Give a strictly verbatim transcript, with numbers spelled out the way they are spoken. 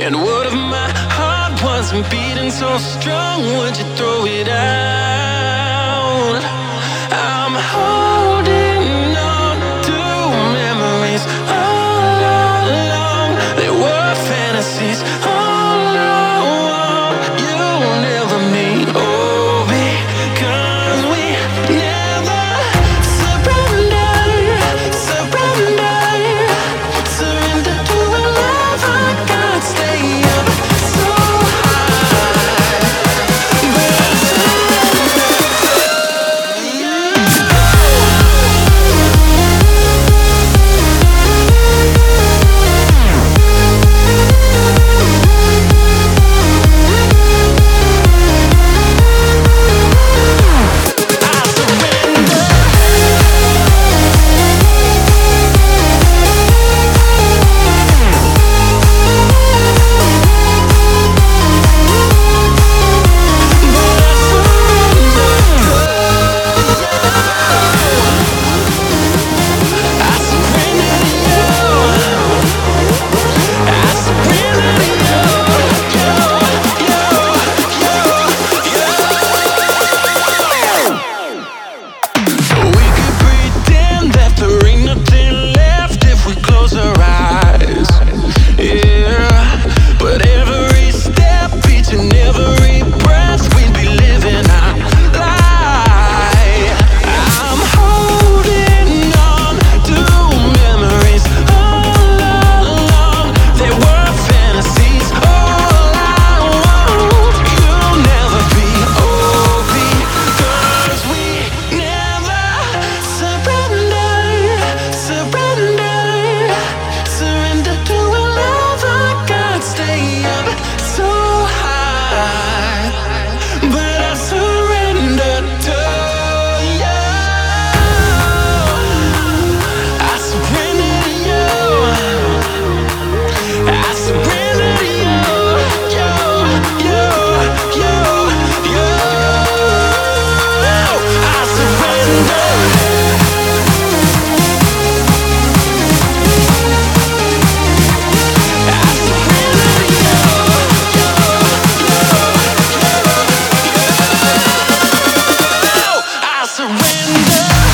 And what if my heart wasn't beating so strong? Would you throw it out? I'm holding on to memories all along. They were fantasies all along. You'll never meet, oh, because we never surrender, surrender, surrender to a love I can't stay up so high, but I surrender to surrender.